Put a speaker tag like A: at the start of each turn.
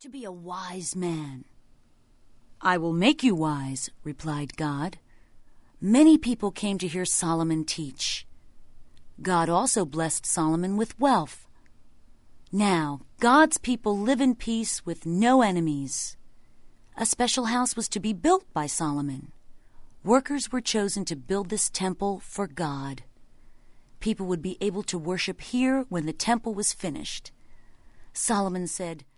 A: to be a wise man." "I will make you wise," replied God. Many people came to hear Solomon teach. God also blessed Solomon with wealth. Now, God's people live in peace with no enemies. A special house was to be built by Solomon. Workers were chosen to build this temple for God. People would be able to worship here when the temple was finished. Solomon said,